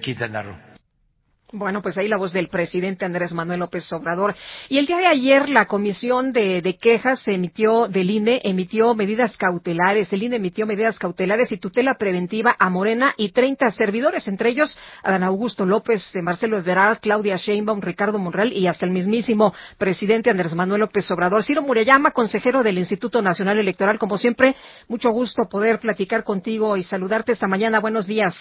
Quintana Roo. Bueno, pues ahí la voz del presidente Andrés Manuel López Obrador. Y el día de ayer la Comisión de Quejas del INE emitió medidas cautelares. El INE emitió medidas cautelares y tutela preventiva a Morena y 30 servidores, entre ellos Adán Augusto López, Marcelo Ebrard, Claudia Sheinbaum, Ricardo Monreal y hasta el mismísimo presidente Andrés Manuel López Obrador. Ciro Murayama, consejero del Instituto Nacional Electoral, como siempre, mucho gusto poder platicar contigo y saludarte esta mañana. Buenos días.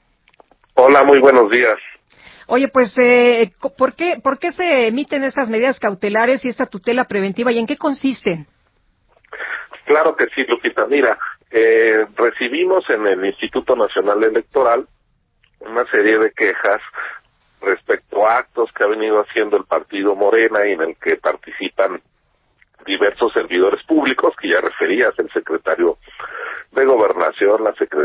Hola, muy buenos días. Oye, pues, ¿por qué se emiten estas medidas cautelares y esta tutela preventiva y en qué consisten? Claro que sí, Lupita. Mira, recibimos en el Instituto Nacional Electoral una serie de quejas respecto a actos que ha venido haciendo el partido Morena y en el que participan diversos servidores públicos, que ya referías, el secretario de Gobernación,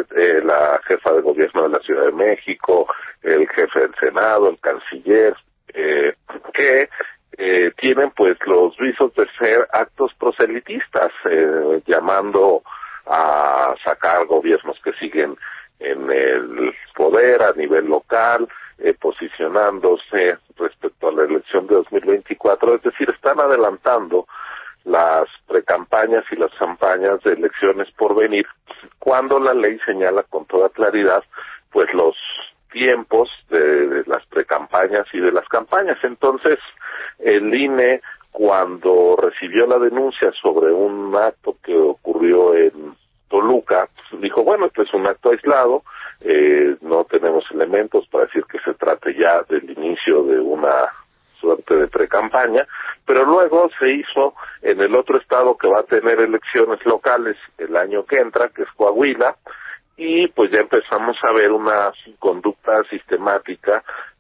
la jefa de gobierno de la Ciudad de México, el jefe del Senado, el canciller, que tienen pues los visos de ser actos proselitistas, llamando a sacar gobiernos que siguen en el poder a nivel local, posicionándose respecto a la elección de 2024, es decir, están adelantando las precampañas y las campañas de elecciones por venir, cuando la ley señala con toda claridad pues los tiempos de las precampañas y de las campañas. Entonces, el INE, cuando recibió la denuncia sobre un acto que ocurrió en Toluca, dijo, bueno, este es un acto aislado, no tenemos elementos para decir que se trate ya del inicio de una suerte de precampaña, pero luego se hizo en el otro estado que va a tener elecciones locales el año que entra, que es Coahuila, y pues ya empezamos a ver una conducta sistemática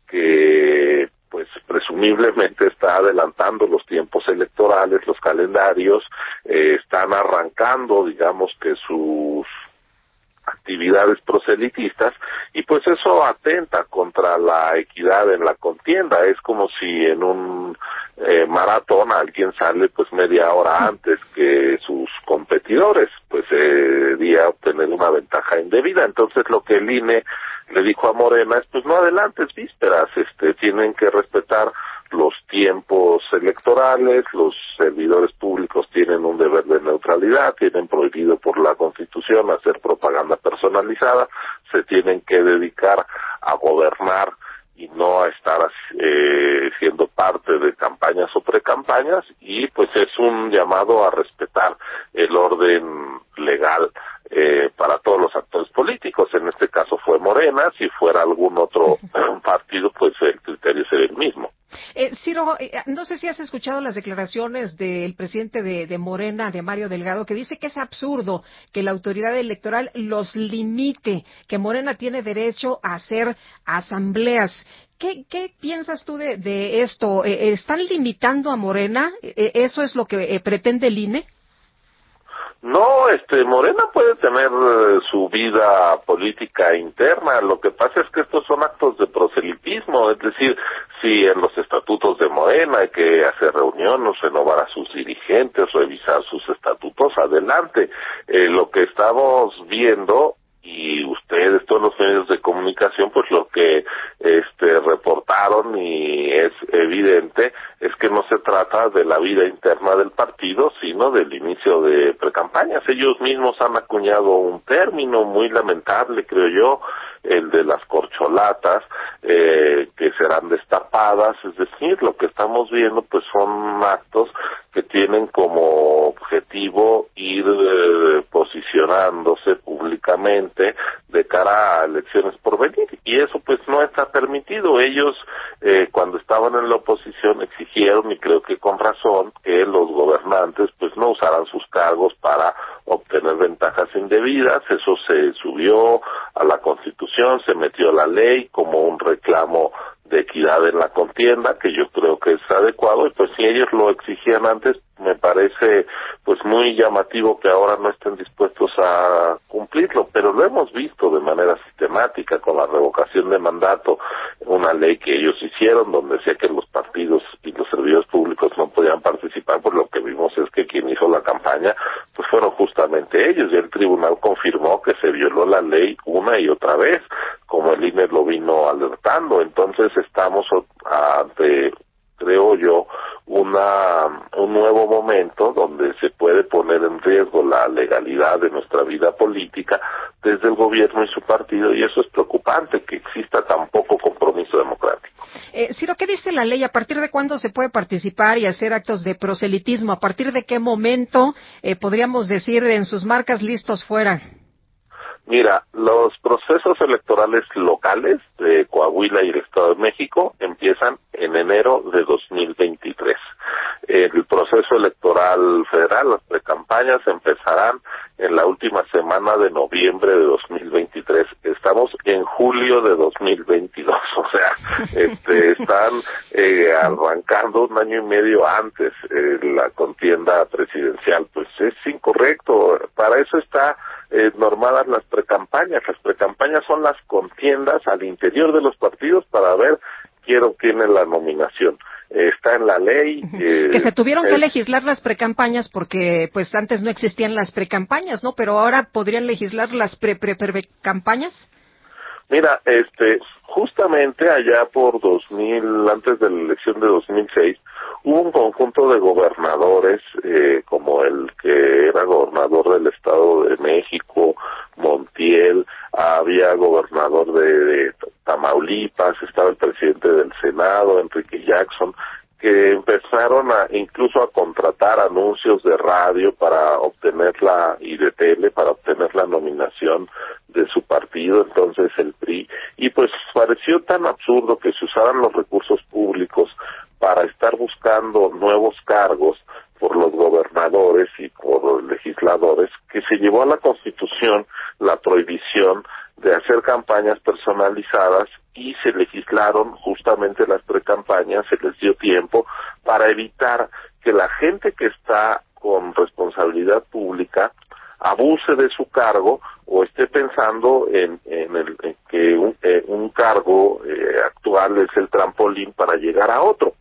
que pues presumiblemente está adelantando los tiempos electorales, los calendarios, están arrancando, digamos que sus actividades proselitistas, y pues eso atenta contra la equidad en la contienda. Es como si en un maratón alguien sale pues media hora antes que sus competidores, pues sería obtener una ventaja indebida. Entonces lo que el INE le dijo a Morena es pues no adelantes vísperas, tienen que respetar los tiempos electorales, los servidores públicos tienen un deber de neutralidad, tienen prohibido por la Constitución hacer propaganda personalizada, se tienen que dedicar a gobernar y no a estar siendo parte de campañas o precampañas, y pues es un llamado a respetar el orden legal para todos los actores políticos. En este caso fue Morena, si fuera algún otro partido pues el criterio sería el mismo. Ciro, no sé si has escuchado las declaraciones del presidente de Morena, de Mario Delgado, que dice que es absurdo que la autoridad electoral los limite, que Morena tiene derecho a hacer asambleas. ¿Qué piensas tú de esto? ¿Están limitando a Morena? ¿Eso es lo que pretende el INE? No, Morena puede tener su vida política interna. Lo que pasa es que estos son actos de proselitismo, es decir, si en los estatutos de Morena hay que hacer reuniones, renovar a sus dirigentes, revisar sus estatutos, adelante. Lo que estamos viendo, y ustedes, todos los medios de comunicación, pues lo que reportaron, y es evidente, es que no se trata de la vida interna del partido, sino del inicio de precampañas. Ellos mismos han acuñado un término muy lamentable, creo yo, el de las corcholatas, que serán destapadas. Es decir, lo que estamos viendo pues son actos que tienen como objetivo ir posicionándose públicamente de cara a elecciones por venir, y eso pues no está permitido. Ellos cuando estaban en la oposición exigieron, y creo que con razón, que los gobernantes pues no usaran sus cargos para obtener ventajas indebidas. Eso se subió a la Constitución, se metió a la ley como un reclamo de equidad en la contienda, que yo creo que es adecuado, y pues si ellos lo exigían antes, me parece pues muy llamativo que ahora no estén dispuestos a cumplirlo, pero lo hemos visto de manera sistemática con la revocación de mandato, una ley que ellos hicieron donde decía que los partidos y los servidores públicos no podían participar, pues lo que vimos es que quien hizo la campaña pues fueron justamente ellos, y el tribunal confirmó que se violó la ley una y otra vez, como el INE lo vino a pasando. Entonces estamos ante, creo yo, un nuevo momento donde se puede poner en riesgo la legalidad de nuestra vida política desde el gobierno y su partido, y eso es preocupante, que exista tan poco compromiso democrático. Ciro, ¿qué dice la ley? ¿A partir de cuándo se puede participar y hacer actos de proselitismo? ¿A partir de qué momento podríamos decir en sus marcas listos fuera? Mira, los procesos electorales locales de Coahuila y el Estado de México empiezan en enero de 2023. El proceso electoral federal, las precampañas, empezarán en la última semana de noviembre de 2023. Estamos en julio de 2022, o sea, están arrancando un año y medio antes la contienda presidencial. Pues es incorrecto. Para eso está normadas las precampañas. Las precampañas son las contiendas al interior de los partidos para ver quién obtiene la nominación. Está en la ley. Que se tuvieron que legislar las precampañas porque pues antes no existían las precampañas, ¿no? Pero ahora podrían legislar las precampañas. Mira, justamente allá por 2000, antes de la elección de 2006, hubo un conjunto de gobernadores, como el que era gobernador del Estado de México, Montiel, había gobernador de Tamaulipas, estaba el presidente del Senado, Enrique Jackson, que empezaron incluso a contratar anuncios de radio para obtener y de tele para obtener la nominación de su partido, entonces el PRI, y pues pareció tan absurdo que se usaran los recursos públicos para estar buscando nuevos cargos por los gobernadores y por los legisladores, que se llevó a la Constitución la prohibición de hacer campañas personalizadas y se legislaron justamente las precampañas, se les dio tiempo para evitar que la gente que está con responsabilidad pública abuse de su cargo o esté pensando en que un cargo actual es el trampolín para llegar a otro.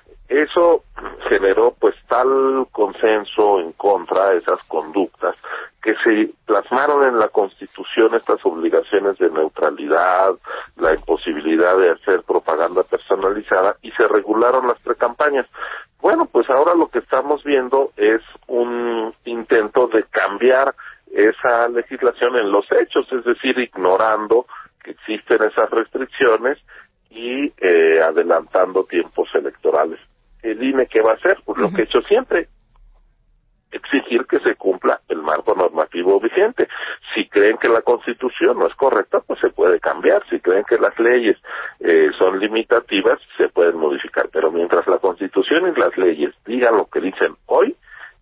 Eso generó pues tal consenso en contra de esas conductas que se plasmaron en la Constitución estas obligaciones de neutralidad, la imposibilidad de hacer propaganda personalizada y se regularon las precampañas. Bueno, pues ahora lo que estamos viendo es un intento de cambiar esa legislación en los hechos, es decir, ignorando que existen esas restricciones y adelantando tiempos electorales. ¿El INE qué va a hacer? Pues lo que he hecho siempre, exigir que se cumpla el marco normativo vigente. Si creen que la Constitución no es correcta, pues se puede cambiar. Si creen que las leyes son limitativas, se pueden modificar. Pero mientras la Constitución y las leyes digan lo que dicen hoy,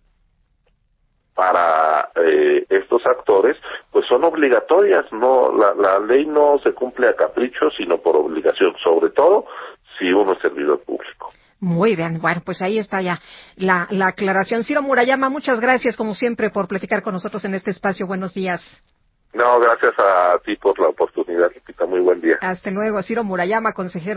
para estos actores, pues son obligatorias. No, la ley no se cumple a capricho, sino por obligación, sobre todo si uno es servidor público. Muy bien, bueno, pues ahí está ya la aclaración. Ciro Murayama, muchas gracias como siempre por platicar con nosotros en este espacio. Buenos días. No, gracias a ti por la oportunidad, Lupita. Muy buen día. Hasta luego. Ciro Murayama, consejero